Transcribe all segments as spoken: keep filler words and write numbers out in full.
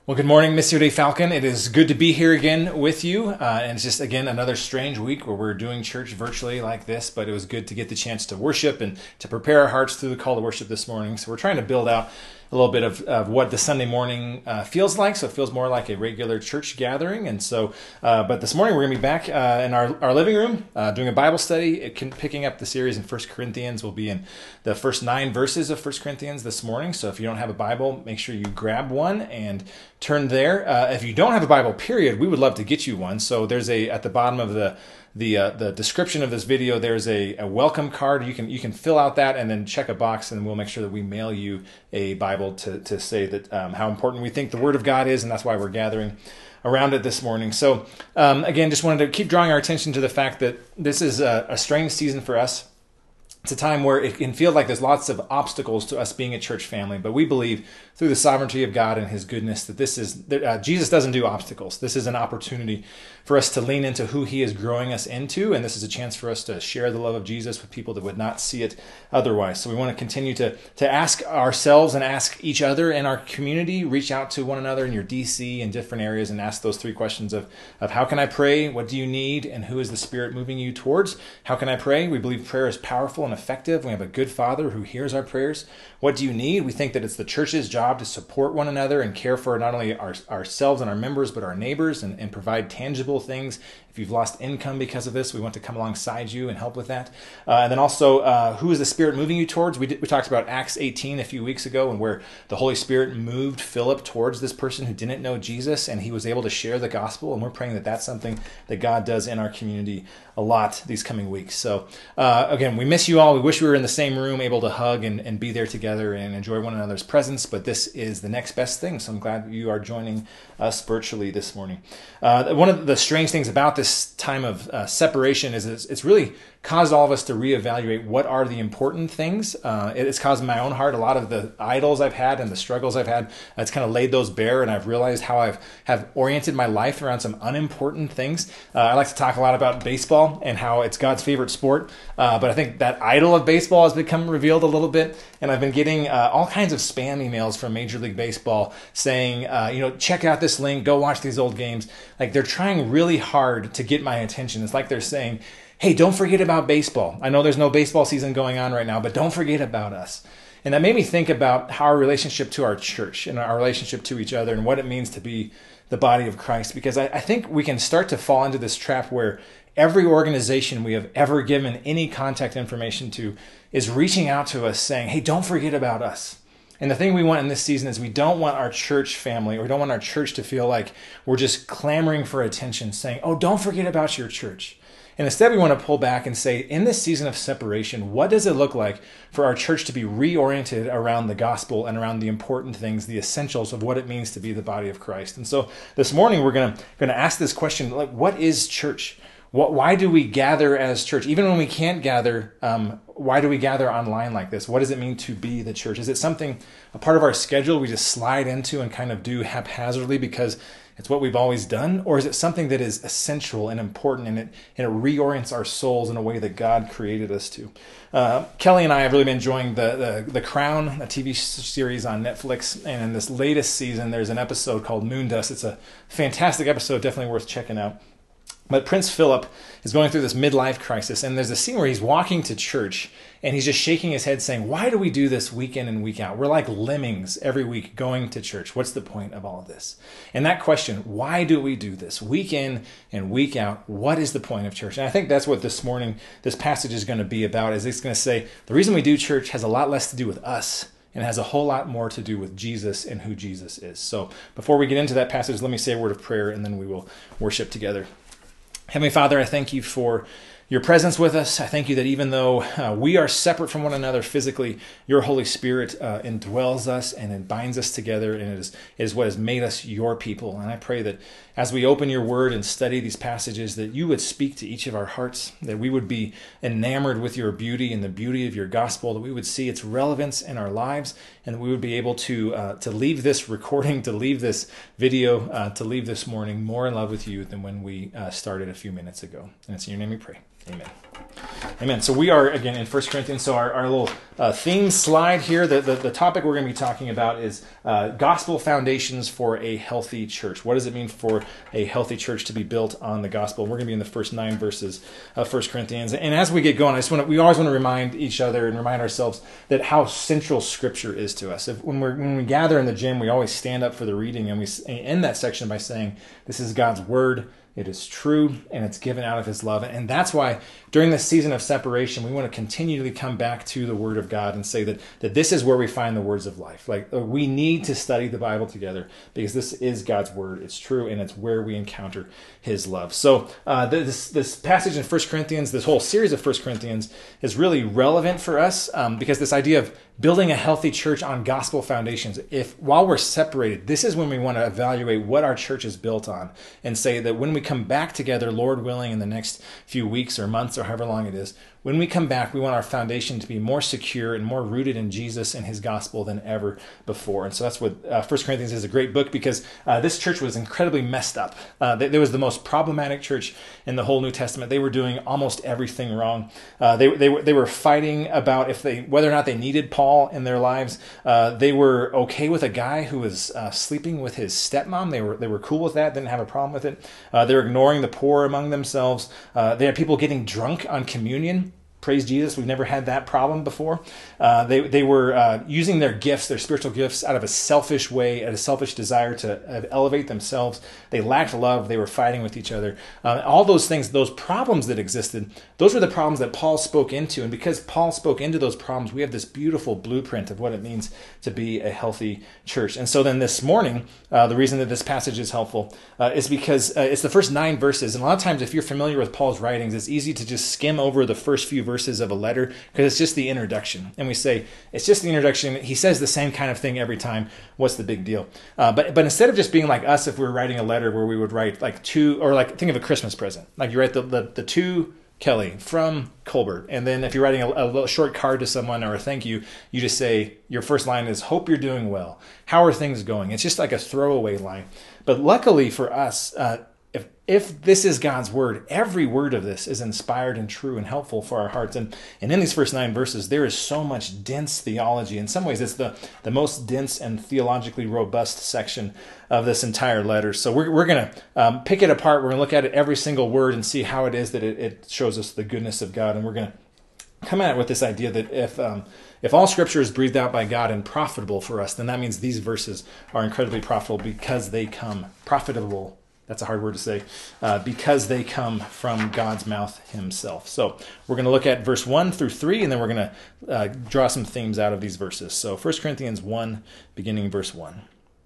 Well, good morning, Monsieur de Falcon. It is good to be here again with you. Uh, and it's just, again, another strange week where we're doing church virtually like this, but it was good to get the chance to worship and to prepare our hearts through the call to worship this morning. So we're trying to build out a little bit of, of what the Sunday morning uh, feels like. So it feels more like a regular church gathering. And so, uh, but this morning we're going to be back uh, in our, our living room uh, doing a Bible study. It can, picking up the series in First Corinthians. We'll be in the first nine verses of First Corinthians this morning. So if you don't have a Bible, make sure you grab one and turn there. Uh, if you don't have a Bible, period, we would love to get you one. So there's a, at the bottom of the the uh, the description of this video, there's a, a welcome card. You can you can fill out that and then check a box, and we'll make sure that we mail you a Bible to to say that um, how important we think the Word of God is, and that's why we're gathering around it this morning. So um, again, just wanted to keep drawing our attention to the fact that this is a, a strange season for us. It's a time where it can feel like there's lots of obstacles to us being a church family, but we believe through the sovereignty of God and His goodness that this is, that, uh, Jesus doesn't do obstacles. This is an opportunity for us to lean into who He is growing us into, and this is a chance for us to share the love of Jesus with people that would not see it otherwise. So we want to continue to, to ask ourselves and ask each other in our community, reach out to one another in your D C and different areas and ask those three questions of, of how can I pray, what do you need, and who is the Spirit moving you towards? How can I pray? We believe prayer is powerful and effective. We have a good Father who hears our prayers. What do you need? We think that it's the church's job to support one another and care for not only our, ourselves and our members, but our neighbors, and, and provide tangible things. If you've lost income because of this, we want to come alongside you and help with that. Uh, and then also, uh, who is the Spirit moving you towards? We, did, we talked about Acts eighteen a few weeks ago, and where the Holy Spirit moved Philip towards this person who didn't know Jesus, and he was able to share the gospel. And we're praying that that's something that God does in our community a lot these coming weeks. So uh, again, we miss you all. We wish we were in the same room, able to hug and, and be there together and enjoy one another's presence, but this is the next best thing. So I'm glad you are joining us virtually this morning. Uh, one of the strange things about this time of uh, separation is it's, it's really caused all of us to reevaluate what are the important things. Uh, it's caused in my own heart a lot of the idols I've had and the struggles I've had. It's kind of laid those bare, and I've realized how I've have oriented my life around some unimportant things. Uh, I like to talk a lot about baseball and how it's God's favorite sport, uh, but I think that idol of baseball has become revealed a little bit, and I've been getting uh, all kinds of spam emails from Major League Baseball saying, uh, you know, check out this link, go watch these old games. Like, they're trying really hard to get my attention. It's like they're saying, hey, don't forget about baseball. I know there's no baseball season going on right now, but don't forget about us. And that made me think about how our relationship to our church and our relationship to each other and what it means to be the body of Christ. Because I, I think we can start to fall into this trap where every organization we have ever given any contact information to is reaching out to us saying, hey, don't forget about us. And the thing we want in this season is we don't want our church family, or we don't want our church to feel like we're just clamoring for attention, saying, oh, don't forget about your church. And instead, we want to pull back and say, in this season of separation, what does it look like for our church to be reoriented around the gospel and around the important things, the essentials of what it means to be the body of Christ? And so this morning, we're going to, going to ask this question, like, what is church? What, why do we gather as church? Even when we can't gather, um, why do we gather online like this? What does it mean to be the church? Is it something, a part of our schedule we just slide into and kind of do haphazardly because it's what we've always done? Or is it something that is essential and important, and it, and it reorients our souls in a way that God created us to? Uh, Kelly and I have really been enjoying the, the, the Crown, a T V series on Netflix. And in this latest season, there's an episode called Moondust. It's a fantastic episode, definitely worth checking out. But Prince Philip is going through this midlife crisis, and there's a scene where he's walking to church, and he's just shaking his head saying, why do we do this week in and week out? We're like lemmings every week going to church. What's the point of all of this? And that question, why do we do this week in and week out? What is the point of church? And I think that's what this morning, this passage is going to be about, is it's going to say, the reason we do church has a lot less to do with us, and has a whole lot more to do with Jesus and who Jesus is. So before we get into that passage, let me say a word of prayer, and then we will worship together. Heavenly Father, I thank you for your presence with us. I thank you that even though uh, we are separate from one another physically, your Holy Spirit uh, indwells us and it binds us together, and it is, it is what has made us your people. And I pray that as we open your word and study these passages, that you would speak to each of our hearts, that we would be enamored with your beauty and the beauty of your gospel, that we would see its relevance in our lives, and that we would be able to uh, to leave this recording, to leave this video, uh, to leave this morning more in love with you than when we uh, started a few minutes ago. And it's in your name we pray. Amen. Amen. So we are, again, in First Corinthians. So our, our little uh, theme slide here, the, the, the topic we're going to be talking about is uh, gospel foundations for a healthy church. What does it mean for a healthy church to be built on the gospel? We're going to be in the first nine verses of First Corinthians. And as we get going, I just want to, we always want to remind each other and remind ourselves that how central Scripture is to us. If, when, we're, when we gather in the gym, we always stand up for the reading, and we end that section by saying, this is God's word. It is true, and it's given out of his love. And that's why during this season of separation, we want to continually come back to the Word of God and say that, that this is where we find the words of life. Like, we need to study the Bible together because this is God's Word. It's true, and it's where we encounter his love. So uh, this, this passage in First Corinthians, this whole series of First Corinthians is really relevant for us um, because this idea of building a healthy church on gospel foundations. If while we're separated, this is when we want to evaluate what our church is built on and say that when we come back together, Lord willing, in the next few weeks or months or however long it is, when we come back, we want our foundation to be more secure and more rooted in Jesus and his gospel than ever before. And so that's what uh, First Corinthians is a great book because uh, this church was incredibly messed up. Uh, they, they was the most problematic church in the whole New Testament. They were doing almost everything wrong. Uh, they, they, were, they were fighting about if they whether or not they needed Paul in their lives. Uh, they were okay with a guy who was uh, sleeping with his stepmom. They were they were cool with that, didn't have a problem with it. Uh, they were ignoring the poor among themselves. Uh, they had people getting drunk on communion. Praise Jesus, we've never had that problem before. Uh, they they were uh, using their gifts, their spiritual gifts, out of a selfish way, out of a selfish desire to uh, elevate themselves. They lacked love. They were fighting with each other. Uh, all those things, those problems that existed, those were the problems that Paul spoke into. And because Paul spoke into those problems, we have this beautiful blueprint of what it means to be a healthy church. And so then this morning, uh, the reason that this passage is helpful uh, is because uh, it's the first nine verses. And a lot of times, if you're familiar with Paul's writings, it's easy to just skim over the first few verses of a letter because it's just the introduction. And we say, it's just the introduction. He says the same kind of thing every time. What's the big deal? Uh, but but instead of just being like us, if we were writing a letter where we would write like two, or like think of a Christmas present. Like you write the, the, the to Kelly from Colbert. And then if you're writing a, a little short card to someone or a thank you, you just say, your first line is, hope you're doing well. How are things going? It's just like a throwaway line. But luckily for us, uh, If if this is God's word, every word of this is inspired and true and helpful for our hearts. And, and in these first nine verses, there is so much dense theology. In some ways, it's the, the most dense and theologically robust section of this entire letter. So we're, we're going to um, pick it apart. We're going to look at it every single word and see how it is that it, it shows us the goodness of God. And we're going to come at it with this idea that if um, if all Scripture is breathed out by God and profitable for us, then that means these verses are incredibly profitable because they come profitable. That's a hard word to say, uh, because they come from God's mouth himself. So we're going to look at verse one through three, and then we're going to uh, draw some themes out of these verses. So First Corinthians one, beginning verse one.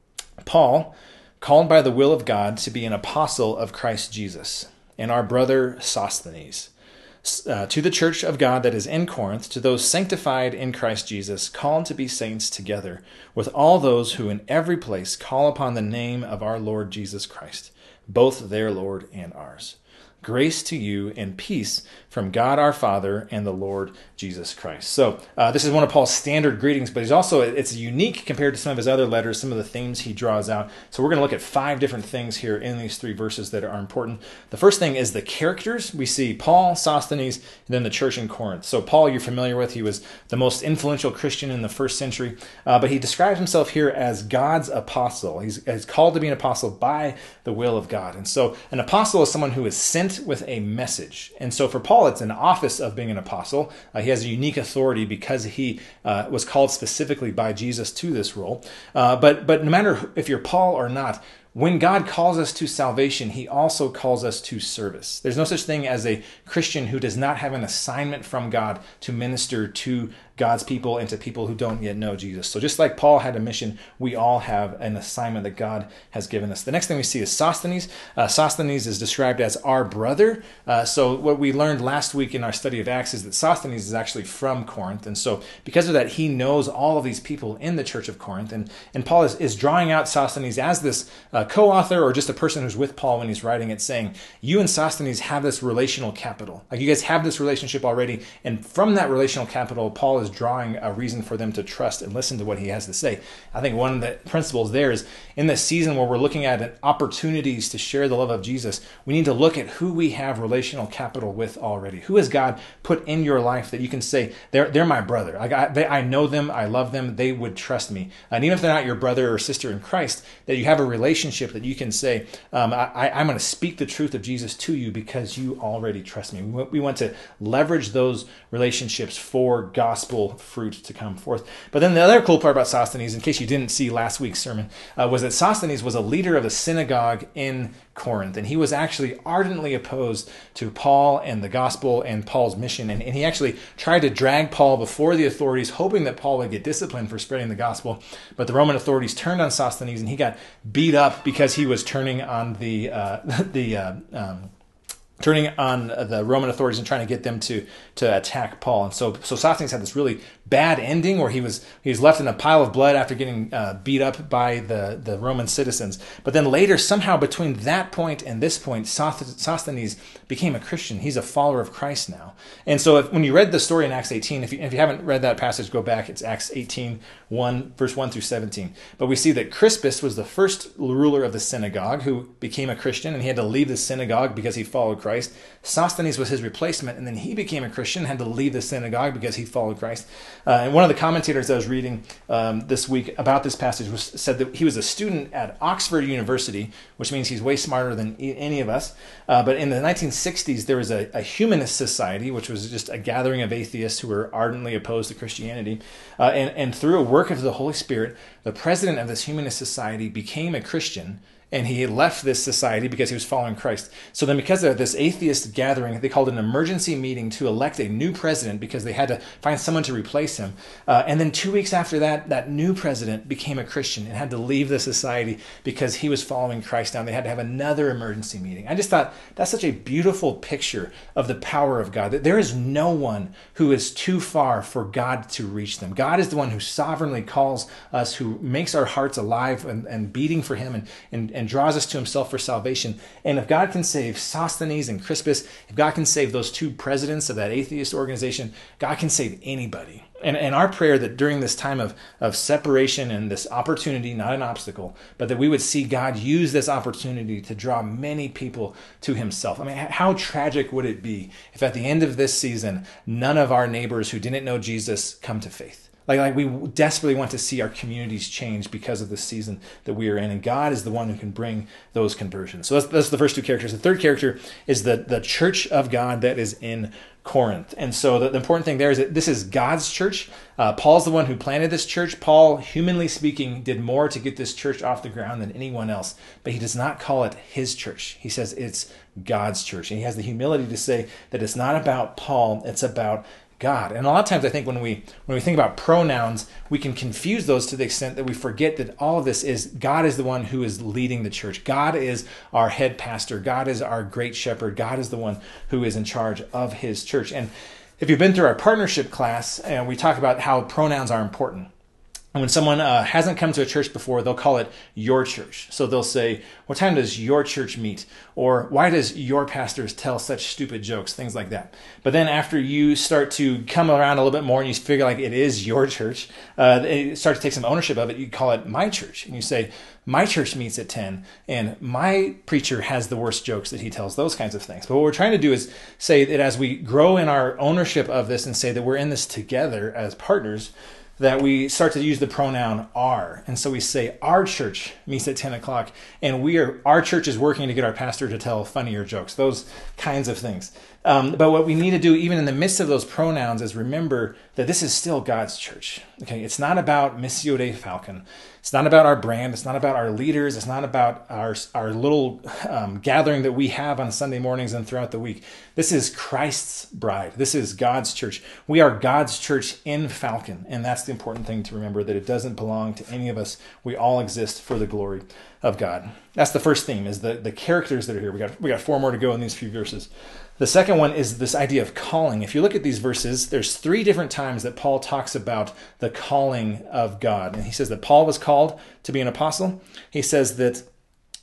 Paul, called by the will of God to be an apostle of Christ Jesus, and our brother Sosthenes, uh, to the church of God that is in Corinth, to those sanctified in Christ Jesus, called to be saints together, with all those who in every place call upon the name of our Lord Jesus Christ, both their Lord and ours. Grace to you and peace from God our Father and the Lord Jesus Christ. So uh, this is one of Paul's standard greetings, but he's also, it's unique compared to some of his other letters, some of the themes he draws out. So we're going to look at five different things here in these three verses that are important. The first thing is the characters. We see Paul, Sosthenes, and then the church in Corinth. So Paul, you're familiar with, he was the most influential Christian in the first century, uh, but he describes himself here as God's apostle. He's, he's called to be an apostle by the will of God. And so an apostle is someone who is sent with a message. And so for Paul, it's an office of being an apostle. Uh, he has a unique authority because he uh, was called specifically by Jesus to this role. Uh, but but no matter if you're Paul or not, when God calls us to salvation, he also calls us to service. There's no such thing as a Christian who does not have an assignment from God to minister to God's people and to people who don't yet know Jesus. So just like Paul had a mission, we all have an assignment that God has given us. The next thing we see is Sosthenes. Uh, Sosthenes is described as our brother. Uh, so what we learned last week in our study of Acts is that Sosthenes is actually from Corinth. And so because of that, he knows all of these people in the church of Corinth. And, and Paul is, is drawing out Sosthenes as this uh, a co-author or just a person who's with Paul when he's writing it, saying, you and Sosthenes have this relational capital. Like you guys have this relationship already. And from that relational capital, Paul is drawing a reason for them to trust and listen to what he has to say. I think one of the principles there is in this season where we're looking at opportunities to share the love of Jesus, we need to look at who we have relational capital with already. Who has God put in your life that you can say, they're, they're my brother. Like I, they, I know them. I love them. They would trust me. And even if they're not your brother or sister in Christ, that you have a relationship that you can say, um, I, I'm going to speak the truth of Jesus to you because you already trust me. We, we want to leverage those relationships for gospel fruit to come forth. But then the other cool part about Sosthenes, in case you didn't see last week's sermon, uh, was that Sosthenes was a leader of a synagogue in Corinth, and he was actually ardently opposed to Paul and the gospel and Paul's mission, and, and he actually tried to drag Paul before the authorities, hoping that Paul would get disciplined for spreading the gospel. But the Roman authorities turned on Sosthenes, and he got beat up because he was turning on the uh, the uh, um, turning on the Roman authorities and trying to get them to to attack Paul. And so so Sosthenes had this really bad ending where he was he was left in a pile of blood after getting uh, beat up by the, the Roman citizens. But then later, somehow between that point and this point, Sosthenes became a Christian. He's a follower of Christ now. And so if, when you read the story in Acts eighteen, if you, if you haven't read that passage, go back. It's Acts eighteen, one, verse one through seventeen. But we see that Crispus was the first ruler of the synagogue who became a Christian, and he had to leave the synagogue because he followed Christ. Sosthenes was his replacement, and then he became a Christian, had to leave the synagogue because he followed Christ. Uh, and one of the commentators I was reading um, this week about this passage was, said that he was a student at Oxford University, which means he's way smarter than e- any of us. Uh, but in the nineteen sixties, there was a, a humanist society, which was just a gathering of atheists who were ardently opposed to Christianity. Uh, and, and through a work of the Holy Spirit, the president of this humanist society became a Christian. And he left this society because he was following Christ. So then because of this atheist gathering, they called an emergency meeting to elect a new president because they had to find someone to replace him. Uh, and then two weeks after that, that new president became a Christian and had to leave the society because he was following Christ now. They had to have another emergency meeting. I just thought that's such a beautiful picture of the power of God, that there is no one who is too far for God to reach them. God is the one who sovereignly calls us, who makes our hearts alive and, and beating for him and, and, and and draws us to himself for salvation. And if God can save Sosthenes and Crispus, if God can save those two presidents of that atheist organization, God can save anybody. And, and our prayer that during this time of, of separation and this opportunity, not an obstacle, but that we would see God use this opportunity to draw many people to himself. I mean, how tragic would it be if at the end of this season, none of our neighbors who didn't know Jesus come to faith? Like, like we desperately want to see our communities change because of this season that we are in. And God is the one who can bring those conversions. So that's, that's the first two characters. The third character is the, the church of God that is in Corinth. And so the, the important thing there is that this is God's church. Uh, Paul's the one who planted this church. Paul, humanly speaking, did more to get this church off the ground than anyone else. But he does not call it his church. He says it's God's church. And he has the humility to say that it's not about Paul, it's about God. And a lot of times I think when we when we think about pronouns, we can confuse those to the extent that we forget that all of this is God is the one who is leading the church. God is our head pastor. God is our great shepherd. God is the one who is in charge of his church. And if you've been through our partnership class, and we talk about how pronouns are important. And when someone uh, hasn't come to a church before, they'll call it your church. So they'll say, what time does your church meet? Or why does your pastors tell such stupid jokes? Things like that. But then after you start to come around a little bit more and you figure like it is your church, uh, you start to take some ownership of it. You call it my church. And you say, my church meets at ten and my preacher has the worst jokes that he tells, those kinds of things. But what we're trying to do is say that as we grow in our ownership of this and say that we're in this together as partners, that we start to use the pronoun our. And so we say our church meets at ten o'clock and we are, our church is working to get our pastor to tell funnier jokes, those kinds of things. Um, but what we need to do, even in the midst of those pronouns, is remember that this is still God's church. Okay, it's not about Missio Dei Falcon. It's not about our brand. It's not about our leaders. It's not about our our little um, gathering that we have on Sunday mornings and throughout the week. This is Christ's bride. This is God's church. We are God's church in Falcon, and that's the important thing to remember, that it doesn't belong to any of us. We all exist for the glory of God. That's the first theme, is the, the characters that are here. We got we got four more to go in these few verses. The second one is this idea of calling. If you look at these verses, there's three different times that Paul talks about the calling of God. And he says that Paul was called to be an apostle. He says that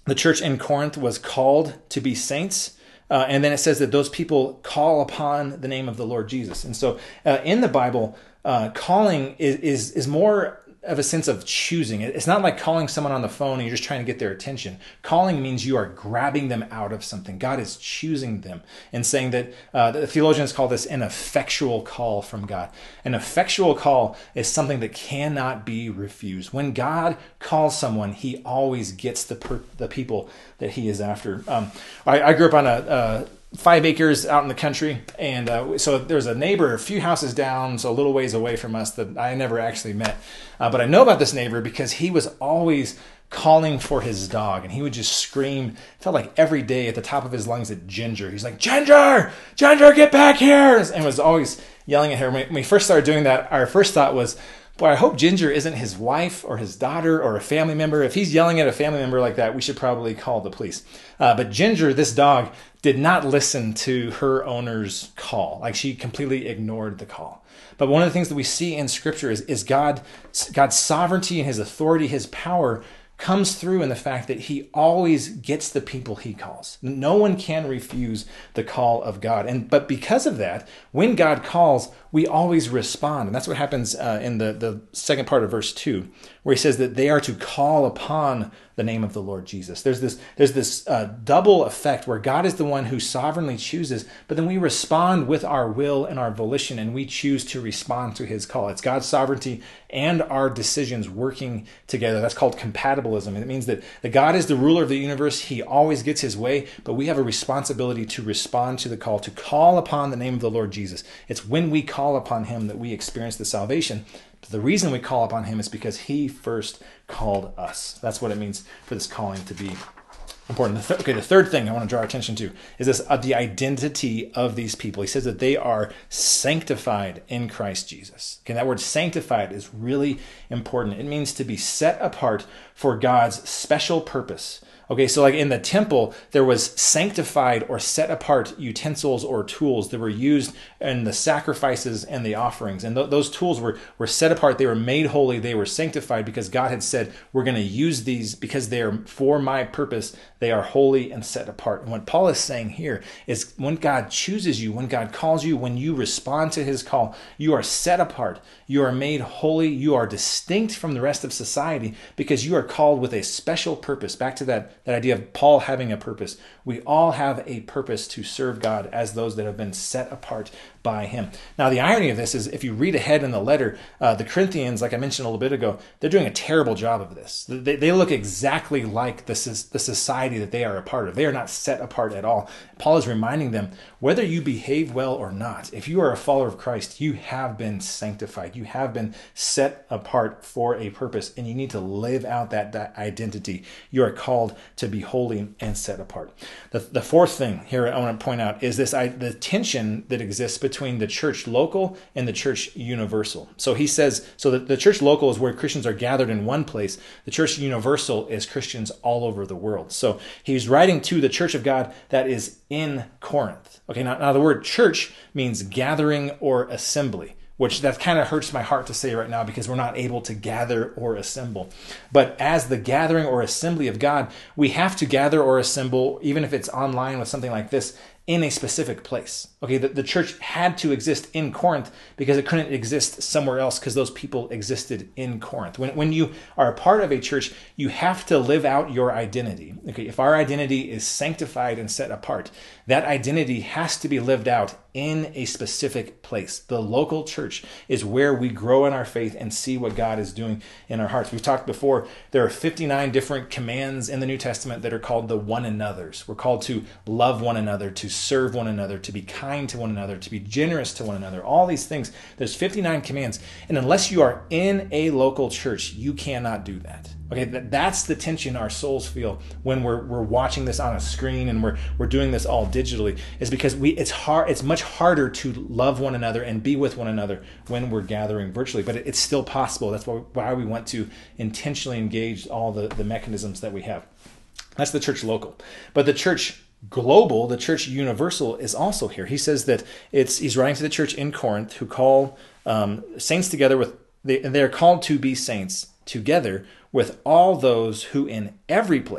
the church in Corinth was called to be saints. Uh, and then it says that those people call upon the name of the Lord Jesus. And so uh, in the Bible, uh, calling is, is, is more of a sense of choosing. It's not like calling someone on the phone and you're just trying to get their attention. Calling means you are grabbing them out of something. God is choosing them and saying that uh, the theologians call this an effectual call from God. An effectual call is something that cannot be refused. When God calls someone, he always gets the per- the people that he is after. Um, I, I grew up on a, a five acres out in the country. And uh, so there's a neighbor a few houses down, so a little ways away from us that I never actually met. Uh, but I know about this neighbor because he was always calling for his dog. And he would just scream, felt like every day at the top of his lungs at Ginger. He's like, Ginger, Ginger, get back here. And was always yelling at her. When we first started doing that, our first thought was, boy, I hope Ginger isn't his wife or his daughter or a family member. If he's yelling at a family member like that, we should probably call the police. Uh, but Ginger, this dog, did not listen to her owner's call. Like, she completely ignored the call. But one of the things that we see in Scripture is, is God, God's sovereignty and his authority, his power comes through in the fact that he always gets the people he calls. No one can refuse the call of God. And but because of that, when God calls, we always respond. And that's what happens uh, in the, the second part of verse two, where he says that they are to call upon the name of the Lord Jesus. There's this, there's this uh, double effect where God is the one who sovereignly chooses, but then we respond with our will and our volition, and we choose to respond to his call. It's God's sovereignty and our decisions working together. That's called compatibilism. It means that, that God is the ruler of the universe. He always gets his way, but we have a responsibility to respond to the call, to call upon the name of the Lord Jesus. It's when we call upon him that we experience the salvation. But the reason we call upon him is because he first called us. That's what it means for this calling to be important. The th- okay, the third thing I want to draw our attention to is this of the identity of these people. He says that they are sanctified in Christ Jesus. Okay, that word sanctified is really important. It means to be set apart for God's special purpose. Okay, so like in the temple, there was sanctified or set apart utensils or tools that were used in the sacrifices and the offerings. And th- those tools were, were set apart. They were made holy. They were sanctified because God had said, we're going to use these because they are for my purpose. They are holy and set apart. And what Paul is saying here is when God chooses you, when God calls you, when you respond to his call, you are set apart. You are made holy. You are distinct from the rest of society because you are called with a special purpose. Back to that That idea of Paul having a purpose. We all have a purpose to serve God as those that have been set apart by him. Now, the irony of this is if you read ahead in the letter, uh, the Corinthians, like I mentioned a little bit ago, they're doing a terrible job of this. They, they look exactly like the, the society that they are a part of. They are not set apart at all. Paul is reminding them, whether you behave well or not, if you are a follower of Christ, you have been sanctified. You have been set apart for a purpose, and you need to live out that, that identity. You are called to be holy and set apart. The, the fourth thing here I want to point out is this I, the tension that exists between the church local and the church universal. So he says, so that the church local is where Christians are gathered in one place. The church universal is Christians all over the world. So he's writing to the church of God that is in Corinth. Okay, now, now the word church means gathering or assembly, which that kind of hurts my heart to say right now because we're not able to gather or assemble. But as the gathering or assembly of God, we have to gather or assemble, even if it's online with something like this, in a specific place. Okay, the, the church had to exist in Corinth because it couldn't exist somewhere else because those people existed in Corinth. When, when you are a part of a church, you have to live out your identity. Okay, if our identity is sanctified and set apart, that identity has to be lived out in a specific place. The local church is where we grow in our faith and see what God is doing in our hearts. We've talked before, there are fifty-nine different commands in the New Testament that are called the one another's. We're called to love one another, to serve one another, to be kind to one another, to be generous to one another. All these things. There's fifty-nine commands. And unless you are in a local church, you cannot do that. Okay, that's the tension our souls feel when we're we're watching this on a screen and we're we're doing this all digitally, is because we it's hard it's much harder to love one another and be with one another when we're gathering virtually. But it's still possible. That's why we want to intentionally engage all the, the mechanisms that we have. That's the church local. But the church global, the church universal, is also here. He says that it's he's writing to the church in Corinth who call um, saints together with they they're called to be saints together with all those who in every place.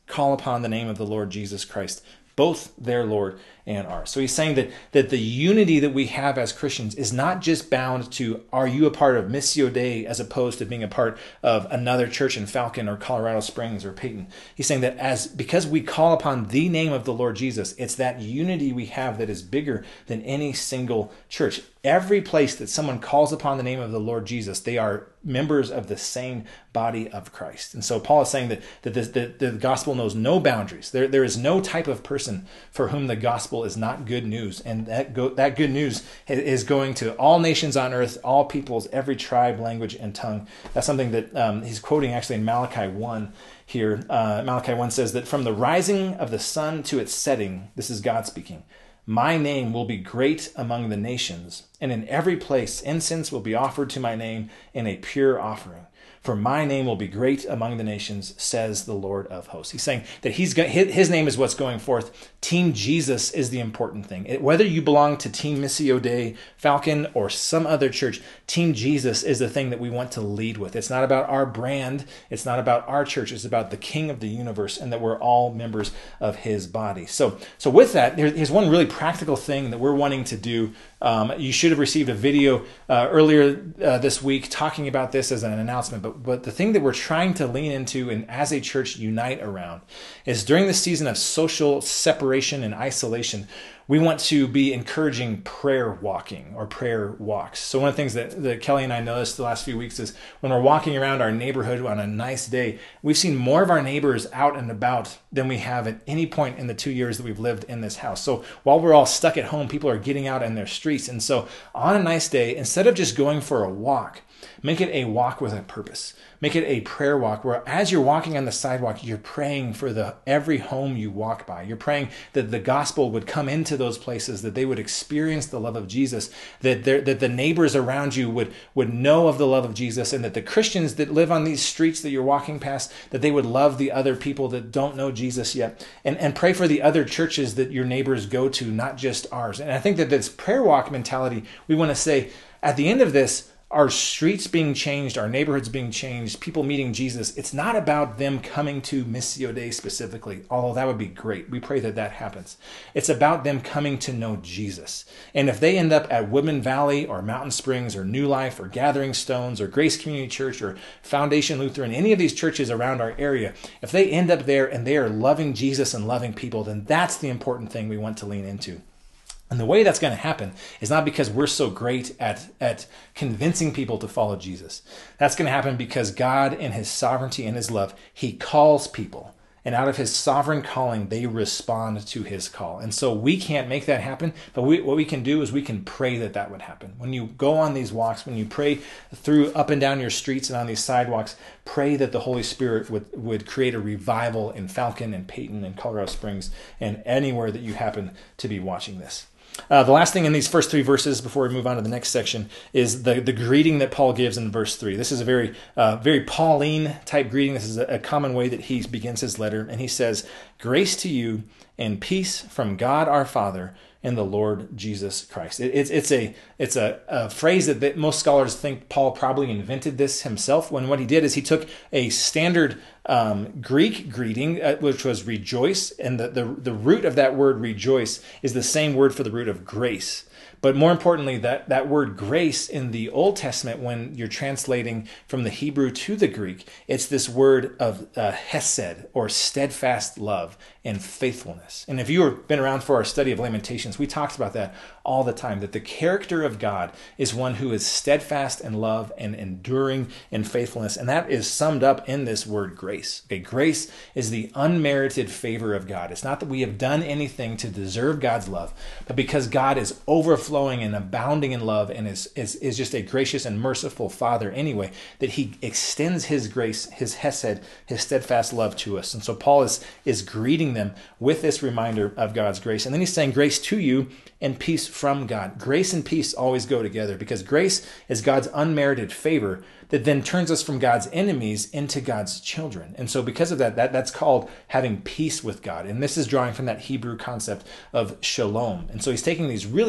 call upon the name of the Lord Jesus Christ, both their Lord and ours. So he's saying that, that the unity that we have as Christians is not just bound to, are you a part of Missio Dei as opposed to being a part of another church in Falcon or Colorado Springs or Peyton. He's saying that as because we call upon the name of the Lord Jesus, it's that unity we have that is bigger than any single church. Every place that someone calls upon the name of the Lord Jesus, they are members of the same body of Christ. And so Paul is saying that, that, this, that the gospel knows no boundaries. There, there is no type of person for whom the gospel is not good news. And that, go, that good news is going to all nations on earth, all peoples, every tribe, language, and tongue. That's something that um, he's quoting actually in Malachi one here. Uh, Malachi one says that from the rising of the sun to its setting, this is God speaking, my name will be great among the nations, and in every place incense will be offered to my name in a pure offering. For my name will be great among the nations, says the Lord of hosts. He's saying that he's go- his name is what's going forth. Team Jesus is the important thing. It, whether you belong to Team Missio Dei, Falcon, or some other church, Team Jesus is the thing that we want to lead with. It's not about our brand. It's not about our church. It's about the King of the universe and that we're all members of his body. So, so with that, there, here's one really practical thing that we're wanting to do. Um, you should have received a video uh, earlier uh, this week talking about this as an announcement, but, but the thing that we're trying to lean into and as a church unite around is during the season of social separation and isolation, we want to be encouraging prayer walking or prayer walks. So one of the things that, that Kelly and I noticed the last few weeks is when we're walking around our neighborhood on a nice day, we've seen more of our neighbors out and about than we have at any point in the two years that we've lived in this house. So while we're all stuck at home, people are getting out in their streets. And so on a nice day, instead of just going for a walk, make it a walk with a purpose. Make it a prayer walk where as you're walking on the sidewalk, you're praying for the every home you walk by. You're praying that the gospel would come into those places, that they would experience the love of Jesus, that that the neighbors around you would, would know of the love of Jesus, and that the Christians that live on these streets that you're walking past, that they would love the other people that don't know Jesus yet. And, and pray for the other churches that your neighbors go to, not just ours. And I think that this prayer walk mentality, we want to say, at the end of this, our streets being changed, our neighborhoods being changed, people meeting Jesus, it's not about them coming to Missio Dei specifically, although that would be great. We pray that that happens. It's about them coming to know Jesus. And if they end up at Woodman Valley or Mountain Springs or New Life or Gathering Stones or Grace Community Church or Foundation Lutheran, any of these churches around our area, if they end up there and they are loving Jesus and loving people, then that's the important thing we want to lean into. And the way that's going to happen is not because we're so great at, at convincing people to follow Jesus. That's going to happen because God, in his sovereignty and his love, he calls people. And out of his sovereign calling, they respond to his call. And so we can't make that happen, but we, what we can do is we can pray that that would happen. When you go on these walks, when you pray through up and down your streets and on these sidewalks, pray that the Holy Spirit would, would create a revival in Falcon and Peyton and Colorado Springs and anywhere that you happen to be watching this. Uh, the last thing in these first three verses before we move on to the next section is the, the greeting that Paul gives in verse three. This is a very uh, very Pauline type greeting. This is a, a common way that he begins his letter. And he says, "Grace to you and peace from God our Father and the Lord Jesus Christ." It, it's it's a it's a, a phrase that, that most scholars think Paul probably invented this himself, when what he did is he took a standard um, Greek greeting, uh, which was rejoice, and the, the the root of that word rejoice is the same word for the root of grace. But more importantly, that, that word grace in the Old Testament, when you're translating from the Hebrew to the Greek, it's this word of uh, hesed, or steadfast love and faithfulness. And if you have been around for our study of Lamentations, we talked about that all the time, that the character of God is one who is steadfast in love and enduring in faithfulness. And that is summed up in this word grace. Okay, grace is the unmerited favor of God. It's not that we have done anything to deserve God's love, but because God is overflowing and abounding in love and is, is, is just a gracious and merciful Father anyway, that he extends his grace, his hesed, his steadfast love to us. And so Paul is, is greeting them with this reminder of God's grace. And then he's saying grace to you and peace from God. Grace and peace always go together, because grace is God's unmerited favor that then turns us from God's enemies into God's children. And so because of that, that that's called having peace with God. And this is drawing from that Hebrew concept of shalom. And so he's taking these really rich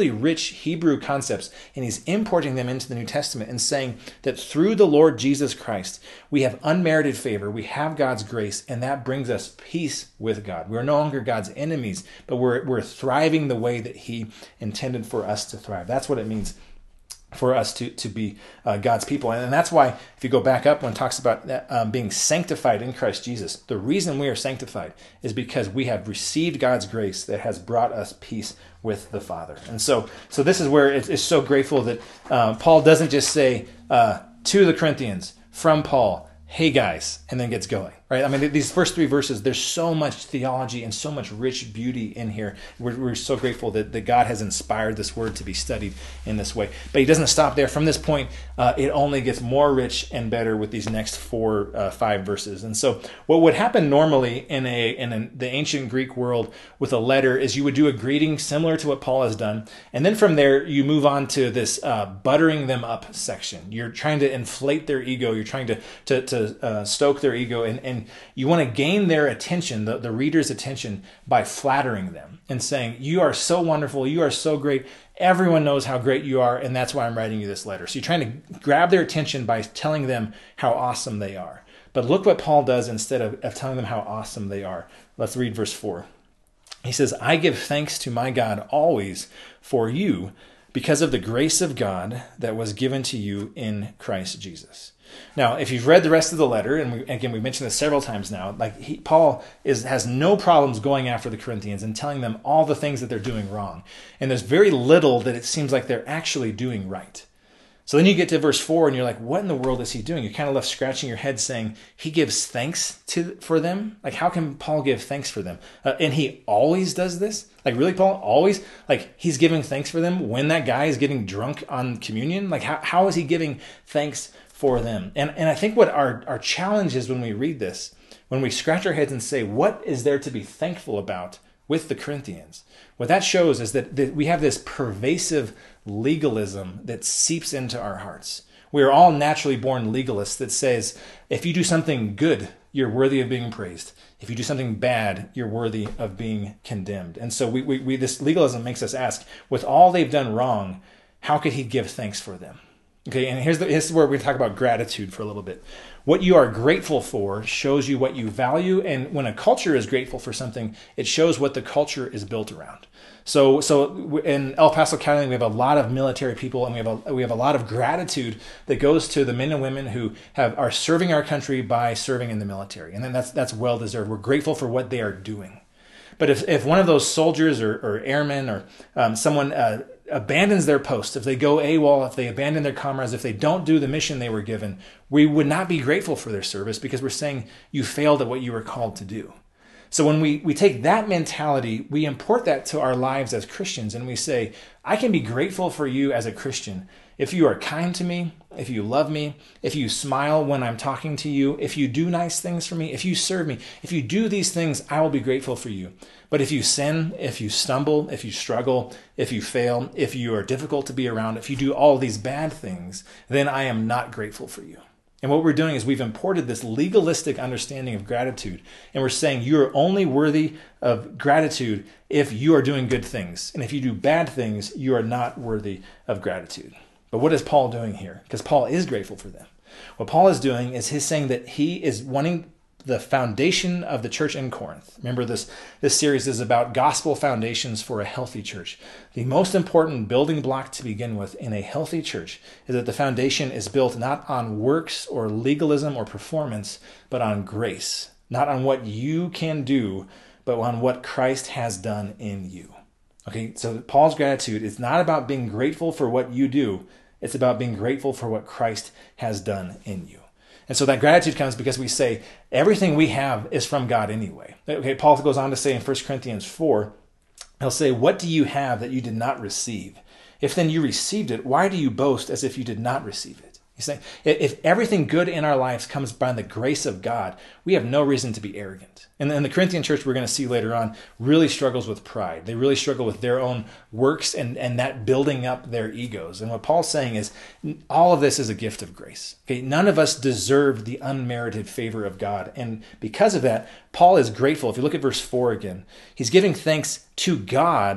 Hebrew concepts, and he's importing them into the New Testament and saying that through the Lord Jesus Christ, we have unmerited favor, we have God's grace, and that brings us peace with God. We're no longer God's enemies, but we're, we're thriving the way that he intended for us to thrive. That's what it means for us to, to be uh, God's people. And, and that's why, if you go back up when it talks about that, um, being sanctified in Christ Jesus, the reason we are sanctified is because we have received God's grace that has brought us peace with the Father. And so so this is where it's, it's so grateful that uh, Paul doesn't just say uh, to the Corinthians, from Paul, hey guys, and then gets going, right? I mean, these first three verses, there's so much theology and so much rich beauty in here. We're, we're so grateful that, that God has inspired this word to be studied in this way. But he doesn't stop there. From this point, uh, it only gets more rich and better with these next four, uh, five verses. And so what would happen normally in a in a, the ancient Greek world with a letter is you would do a greeting similar to what Paul has done. And then from there, you move on to this uh, buttering them up section. You're trying to inflate their ego. You're trying to, to, to Uh, stoke their ego, and, and you want to gain their attention, the, the reader's attention, by flattering them and saying, you are so wonderful, you are so great, everyone knows how great you are, and that's why I'm writing you this letter. So you're trying to grab their attention by telling them how awesome they are. But look what Paul does instead of, of telling them how awesome they are. Let's read verse four. He says, I give thanks to my God always for you, because of the grace of God that was given to you in Christ Jesus. Now, if you've read the rest of the letter, and we, again, we've mentioned this several times now, like he, Paul is has no problems going after the Corinthians and telling them all the things that they're doing wrong. And there's very little that it seems like they're actually doing right. So then you get to verse four and you're like, what in the world is he doing? You're kind of left scratching your head saying, he gives thanks to for them? Like, how can Paul give thanks for them? Uh, and he always does this? Like, really, Paul? Always? Like, he's giving thanks for them when that guy is getting drunk on communion? Like, how, how is he giving thanks for them? And and I think what our, our challenge is when we read this, when we scratch our heads and say, what is there to be thankful about with the Corinthians? What that shows is that, that we have this pervasive legalism that seeps into our hearts. We are all naturally born legalists that says, if you do something good, you're worthy of being praised. If you do something bad, you're worthy of being condemned. And so we, we, we this legalism makes us ask, with all they've done wrong, how could he give thanks for them? Okay, and here's the, this is where we talk about gratitude for a little bit. What you are grateful for shows you what you value, and when a culture is grateful for something, it shows what the culture is built around. So, so in El Paso County, we have a lot of military people, and we have a we have a lot of gratitude that goes to the men and women who have are serving our country by serving in the military, and then that's that's well deserved. We're grateful for what they are doing. But if, if one of those soldiers or, or airmen or um, someone uh, abandons their post, if they go AWOL, if they abandon their comrades, if they don't do the mission they were given, we would not be grateful for their service because we're saying you failed at what you were called to do. So when we, we take that mentality, we import that to our lives as Christians, and we say, I can be grateful for you as a Christian if you are kind to me, if you love me, if you smile when I'm talking to you, if you do nice things for me, if you serve me, if you do these things, I will be grateful for you. But if you sin, if you stumble, if you struggle, if you fail, if you are difficult to be around, if you do all these bad things, then I am not grateful for you. And what we're doing is we've imported this legalistic understanding of gratitude, and we're saying you are only worthy of gratitude if you are doing good things. And if you do bad things, you are not worthy of gratitude. But what is Paul doing here? Because Paul is grateful for them. What Paul is doing is he's saying that he is wanting the foundation of the church in Corinth. Remember, this, this series is about gospel foundations for a healthy church. The most important building block to begin with in a healthy church is that the foundation is built not on works or legalism or performance, but on grace. Not on what you can do, but on what Christ has done in you. Okay, so Paul's gratitude is not about being grateful for what you do. It's about being grateful for what Christ has done in you. And so that gratitude comes because we say everything we have is from God anyway. Okay, Paul goes on to say in First Corinthians four, he'll say, what do you have that you did not receive? If then you received it, why do you boast as if you did not receive it? He's saying, if everything good in our lives comes by the grace of God, we have no reason to be arrogant. And then the Corinthian church, we're going to see later on, really struggles with pride. They really struggle with their own works and, and that building up their egos. And what Paul's saying is, all of this is a gift of grace. Okay, none of us deserve the unmerited favor of God. And because of that, Paul is grateful. If you look at verse four again, he's giving thanks to God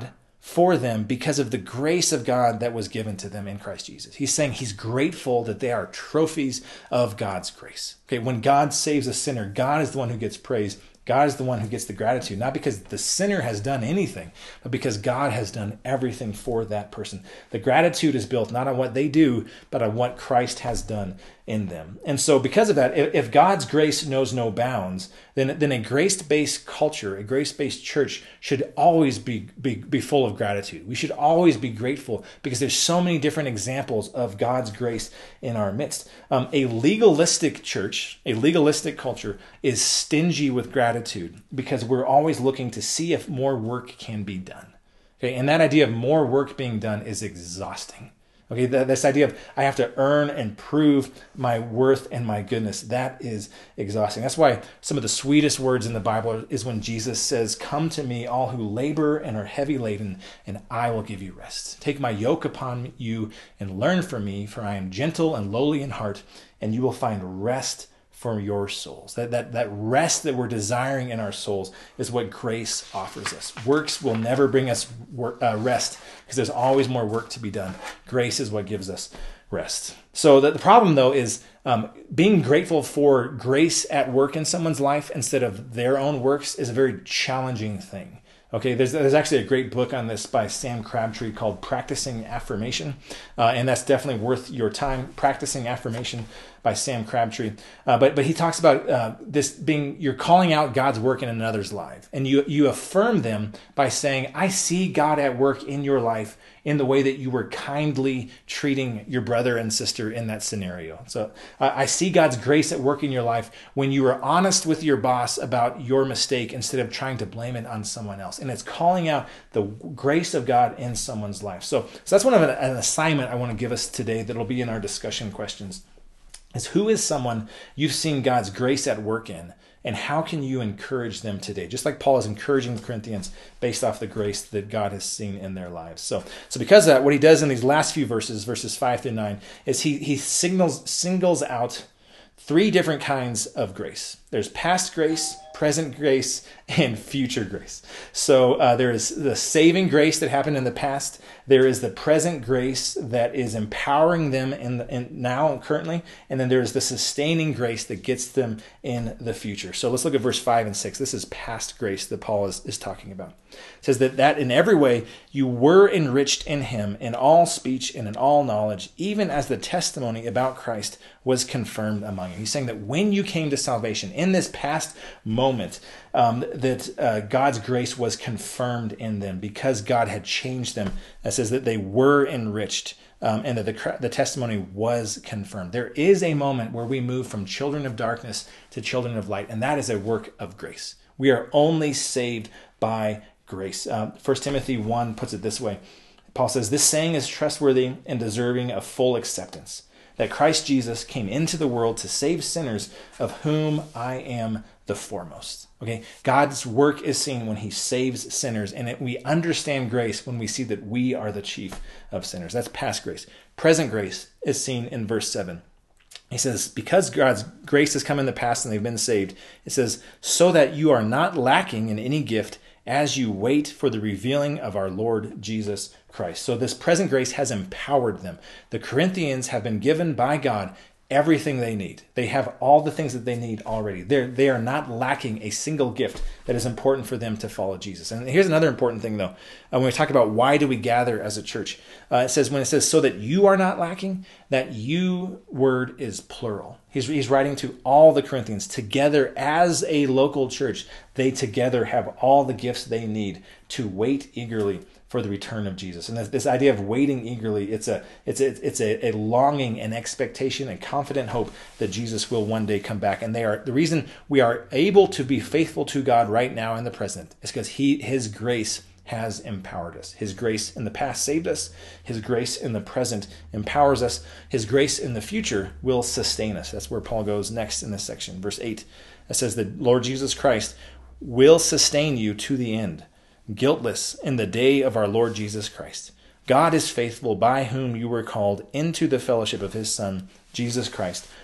for them because of the grace of God that was given to them in Christ Jesus. He's saying he's grateful that they are trophies of God's grace. Okay, when God saves a sinner, God is the one who gets praise. God is the one who gets the gratitude, not because the sinner has done anything, but because God has done everything for that person. The gratitude is built not on what they do, but on what Christ has done in them. And so because of that, if God's grace knows no bounds, then, then a grace-based culture, a grace-based church should always be, be, be full of gratitude. We should always be grateful because there's so many different examples of God's grace in our midst. Um, a legalistic church, a legalistic culture is stingy with gratitude because we're always looking to see if more work can be done. Okay, and that idea of more work being done is exhausting. Okay, th- this idea of I have to earn and prove my worth and my goodness, that is exhausting. That's why some of the sweetest words in the Bible is when Jesus says, "Come to me, all who labor and are heavy laden, and I will give you rest. Take my yoke upon you and learn from me, for I am gentle and lowly in heart, and you will find rest for your souls." That, that, that rest that we're desiring in our souls is what grace offers us. Works will never bring us work, uh, rest because there's always more work to be done. Grace is what gives us rest. So the, the problem, though, is um, being grateful for grace at work in someone's life instead of their own works is a very challenging thing. Okay, there's there's actually a great book on this by Sam Crabtree called Practicing Affirmation, uh, and that's definitely worth your time. Practicing Affirmation by Sam Crabtree. Uh, but but he talks about uh, this being, you're calling out God's work in another's life, and you you affirm them by saying, "I see God at work in your life in the way that you were kindly treating your brother and sister in that scenario. So uh, I see God's grace at work in your life when you were honest with your boss about your mistake instead of trying to blame it on someone else." And it's calling out the grace of God in someone's life. So, so that's one of an, an assignment I want to give us today that'll be in our discussion questions. Is who is someone you've seen God's grace at work in, and how can you encourage them today? Just like Paul is encouraging the Corinthians based off the grace that God has seen in their lives. So, so because of that, what he does in these last few verses, verses five through nine, is he he signals singles out three different kinds of grace. There's past grace, present grace, and future grace. So uh, there is the saving grace that happened in the past. There is the present grace that is empowering them in, the, in now, currently. And then there is the sustaining grace that gets them in the future. So let's look at verse five and six. This is past grace that Paul is, is talking about. It says that, that in every way you were enriched in him in all speech and in all knowledge, even as the testimony about Christ was confirmed among you. He's saying that when you came to salvation, in this past moment, um, that uh, God's grace was confirmed in them because God had changed them. It says that they were enriched um, and that the, the testimony was confirmed. There is a moment where we move from children of darkness to children of light, and that is a work of grace. We are only saved by grace. Uh, First Timothy one puts it this way. Paul says, "This saying is trustworthy and deserving of full acceptance, that Christ Jesus came into the world to save sinners, of whom I am the foremost." Okay, God's work is seen when he saves sinners, and it, we understand grace when we see that we are the chief of sinners. That's past grace. Present grace is seen in verse seven. He says, because God's grace has come in the past and they've been saved, it says, "so that you are not lacking in any gift as you wait for the revealing of our Lord Jesus Christ." So this present grace has empowered them. The Corinthians have been given by God everything they need. They have all the things that they need already. They're, they are not lacking a single gift that is important for them to follow Jesus. And here's another important thing, though. Uh, when we talk about why do we gather as a church, uh, it says, when it says, "so that you are not lacking," that "you" word is plural. He's, he's writing to all the Corinthians together as a local church. They together have all the gifts they need to wait eagerly for the return of Jesus. And this idea of waiting eagerly, it's a it's a, it's a, a longing and expectation and confident hope that Jesus will one day come back. And they are the reason we are able to be faithful to God right now in the present is because he his grace has empowered us. His grace in the past saved us. His grace in the present empowers us. His grace in the future will sustain us. That's where Paul goes next in this section. Verse eight, it says that Lord Jesus Christ will sustain you to the end, guiltless in the day of our Lord Jesus Christ. God is faithful, by whom you were called into the fellowship of his Son, Jesus Christ,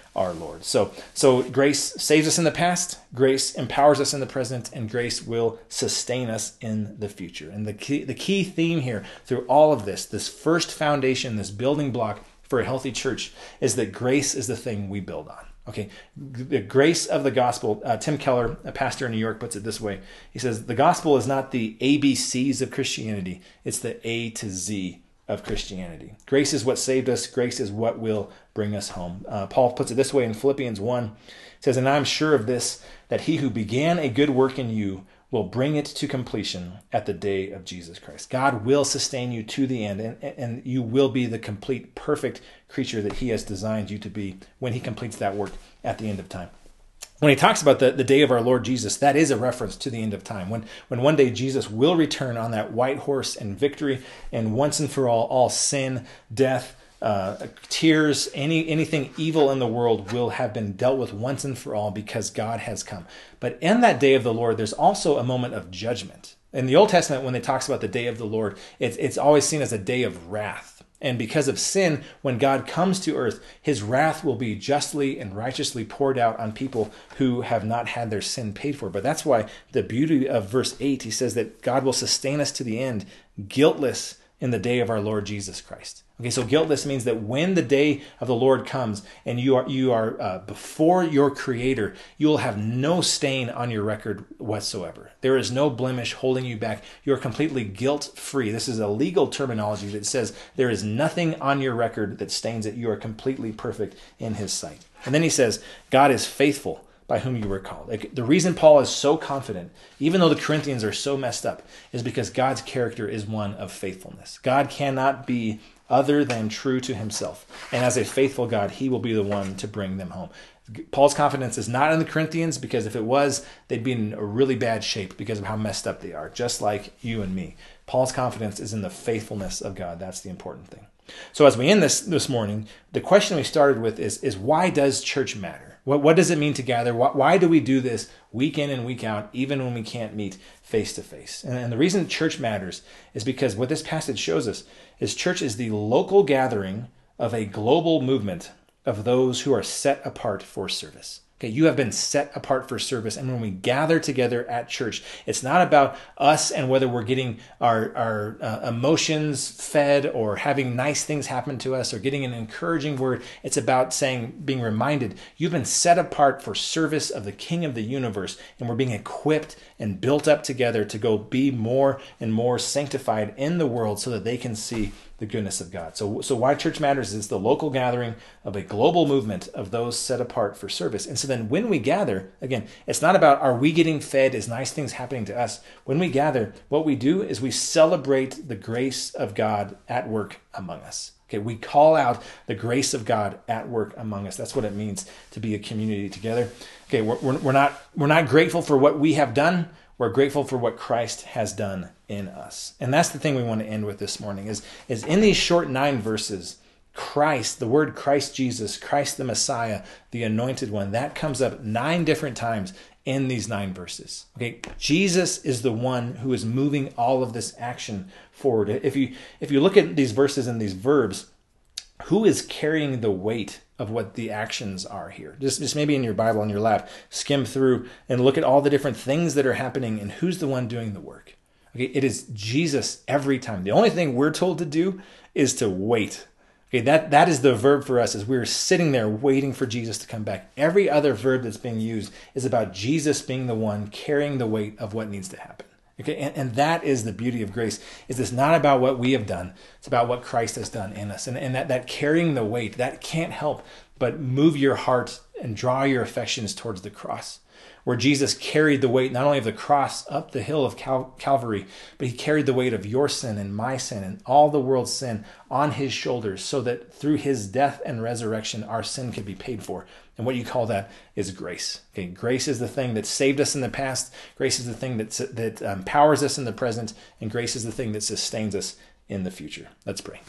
our Lord. So, so grace saves us in the past, grace empowers us in the present, and grace will sustain us in the future. And the key, the key theme here through all of this, this first foundation, this building block for a healthy church, is that grace is the thing we build on. Okay, the grace of the gospel. Uh, Tim Keller, a pastor in New York, puts it this way. He says, the gospel is not the A B Cs of Christianity, it's the A to Z of Christianity. Grace is what saved us. Grace is what will bring us home. Uh, Paul puts it this way in Philippians one. It says, and I'm sure of this, that he who began a good work in you will bring it to completion at the day of Jesus Christ. God will sustain you to the end, and, and you will be the complete, perfect creature that he has designed you to be when he completes that work at the end of time. When he talks about the, the day of our Lord Jesus, that is a reference to the end of time. When, when one day Jesus will return on that white horse in victory, and once and for all, all sin, death, uh, tears, any anything evil in the world will have been dealt with once and for all because God has come. But in that day of the Lord, there's also a moment of judgment. In the Old Testament, when it talks about the day of the Lord, it's, it's always seen as a day of wrath. And because of sin, when God comes to earth, his wrath will be justly and righteously poured out on people who have not had their sin paid for. But that's why the beauty of verse eight, he says that God will sustain us to the end, guiltless in the day of our Lord Jesus Christ. Okay, so guiltless means that when the day of the Lord comes and you are you are uh, before your Creator, you will have no stain on your record whatsoever. There is no blemish holding you back. You are completely guilt-free. This is a legal terminology that says there is nothing on your record that stains it. You are completely perfect in his sight. And then he says, God is faithful, by whom you were called. Like, the reason Paul is so confident, even though the Corinthians are so messed up, is because God's character is one of faithfulness. God cannot be other than true to himself. And as a faithful God, he will be the one to bring them home. Paul's confidence is not in the Corinthians, because if it was, they'd be in a really bad shape because of how messed up they are, just like you and me. Paul's confidence is in the faithfulness of God. That's the important thing. So as we end this this morning, the question we started with is, is why does church matter? What, what does it mean to gather? Why, why do we do this week in and week out, even when we can't meet face to face? And, and the reason church matters is because what this passage shows us is church is the local gathering of a global movement of those who are set apart for service. Okay, you have been set apart for service. And when we gather together at church, it's not about us and whether we're getting our, our uh, emotions fed or having nice things happen to us or getting an encouraging word. It's about saying, being reminded, you've been set apart for service of the King of the universe. And we're being equipped and built up together to go be more and more sanctified in the world so that they can see the goodness of God. So, so why church matters is the local gathering of a global movement of those set apart for service. And so then when we gather, again, it's not about are we getting fed, is nice things happening to us. When we gather, what we do is we celebrate the grace of God at work among us. Okay, we call out the grace of God at work among us. That's what it means to be a community together. Okay, we're, we're, we're not we're not grateful for what we have done. We're grateful for what Christ has done in us. And that's the thing we want to end with this morning is, is in these short nine verses, Christ, the word Christ Jesus, Christ the Messiah, the Anointed One, that comes up nine different times in these nine verses. Okay, Jesus is the one who is moving all of this action forward. If you if you look at these verses and these verbs, who is carrying the weight of what the actions are here? Just, just maybe in your Bible on your lap, skim through and look at all the different things that are happening and who's the one doing the work. Okay, it is Jesus every time. The only thing we're told to do is to wait. Okay, that, that is the verb for us, is we're sitting there waiting for Jesus to come back. Every other verb that's being used is about Jesus being the one carrying the weight of what needs to happen. Okay, and, and that is the beauty of grace, is it's not about what we have done. It's about what Christ has done in us. And, and that, that carrying the weight, that can't help but move your heart and draw your affections towards the cross, where Jesus carried the weight not only of the cross up the hill of Cal- Calvary, but he carried the weight of your sin and my sin and all the world's sin on his shoulders, so that through his death and resurrection, our sin could be paid for. And what you call that is grace. Okay, grace is the thing that saved us in the past. Grace is the thing that, that empowers us in the present. And grace is the thing that sustains us in the future. Let's pray.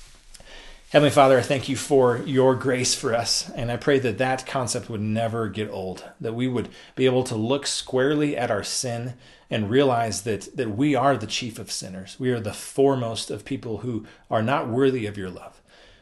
Heavenly Father, I thank you for your grace for us. And I pray that that concept would never get old, that we would be able to look squarely at our sin and realize that, that we are the chief of sinners. We are the foremost of people who are not worthy of your love.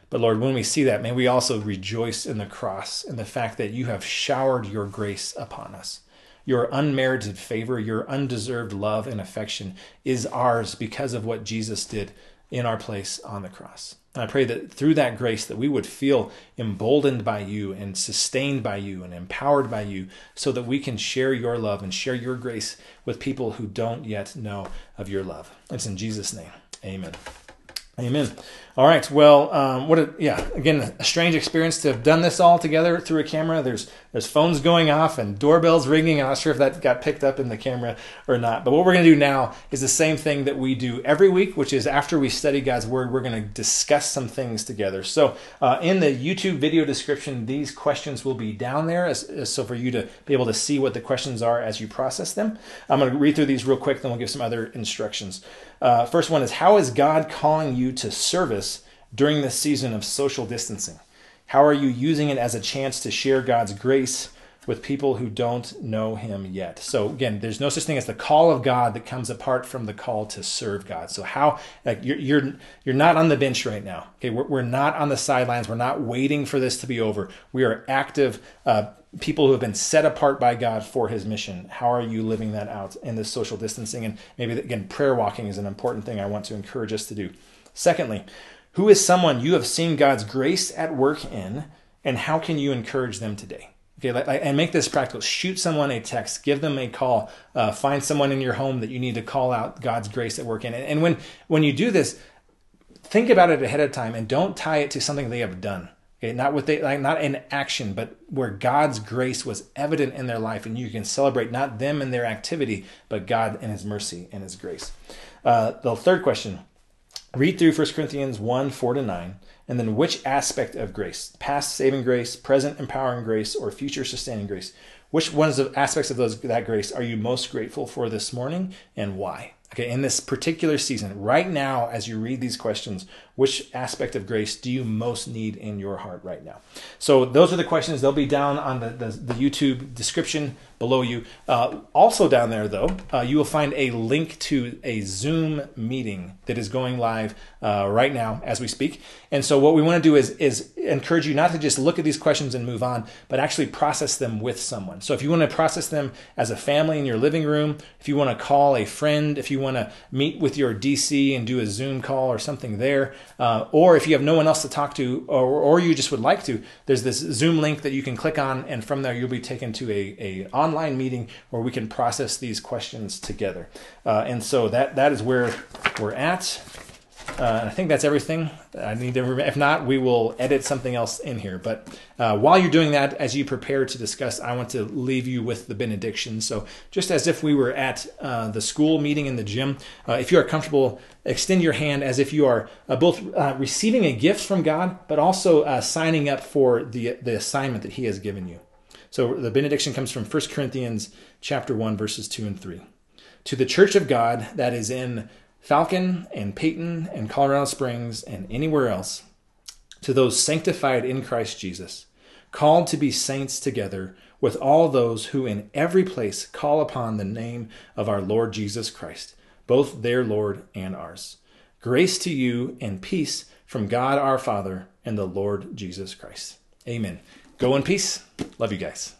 But Lord, when we see that, may we also rejoice in the cross and the fact that you have showered your grace upon us. Your unmerited favor, your undeserved love and affection is ours because of what Jesus did in our place on the cross. And I pray that through that grace that we would feel emboldened by you and sustained by you and empowered by you so that we can share your love and share your grace with people who don't yet know of your love. It's in Jesus' name. Amen. Amen. All right. Well, um, what? A, yeah. Again, a strange experience to have done this all together through a camera. There's there's phones going off and doorbells ringing. I'm not sure if that got picked up in the camera or not. But what we're going to do now is the same thing that we do every week, which is after we study God's Word, we're going to discuss some things together. So uh, in the YouTube video description, these questions will be down there, as, as, so for you to be able to see what the questions are as you process them. I'm going to read through these real quick, then we'll give some other instructions. Uh, first one is, how is God calling you to service during this season of social distancing? How are you using it as a chance to share God's grace with people who don't know him yet? So again, there's no such thing as the call of God that comes apart from the call to serve God. So how, like you're you're, you're not on the bench right now. Okay, we're, we're not on the sidelines. We're not waiting for this to be over. We are active uh, people who have been set apart by God for his mission. How are you living that out in this social distancing? And maybe, again, prayer walking is an important thing I want to encourage us to do. Secondly, who is someone you have seen God's grace at work in, and how can you encourage them today? Okay, and make this practical. Shoot someone a text, give them a call, uh, find someone in your home that you need to call out God's grace at work in. And, and when, when you do this, think about it ahead of time and don't tie it to something they have done. Okay, not with they, like not in action, but where God's grace was evident in their life, and you can celebrate not them and their activity, but God and his mercy and his grace. Uh, the third question, read through First Corinthians one, four to nine, and then which aspect of grace, past saving grace, present empowering grace, or future sustaining grace, which ones of aspects of those that grace are you most grateful for this morning, and why? Okay, in this particular season, right now, as you read these questions, which aspect of grace do you most need in your heart right now? So those are the questions. They'll be down on the, the, the YouTube description below you. Uh, also down there, though, uh, you will find a link to a Zoom meeting that is going live uh, right now as we speak. And so what we want to do is, is encourage you not to just look at these questions and move on, but actually process them with someone. So if you want to process them as a family in your living room, if you want to call a friend, if you want to meet with your D C and do a Zoom call or something there, uh, or if you have no one else to talk to, or, or you just would like to, there's this Zoom link that you can click on, and from there you'll be taken to a, a online meeting where we can process these questions together. Uh, and so that that is where we're at. Uh, I think that's everything I need to remember. If not, we will edit something else in here. But uh, while you're doing that, as you prepare to discuss, I want to leave you with the benediction. So just as if we were at uh, the school meeting in the gym, uh, if you are comfortable, extend your hand as if you are uh, both uh, receiving a gift from God, but also uh, signing up for the, the assignment that he has given you. So the benediction comes from First Corinthians chapter one, verses two and three. To the church of God that is in Falcon and Peyton and Colorado Springs and anywhere else, to those sanctified in Christ Jesus, called to be saints together with all those who in every place call upon the name of our Lord Jesus Christ, both their Lord and ours. Grace to you and peace from God our Father and the Lord Jesus Christ. Amen. Go in peace. Love you guys.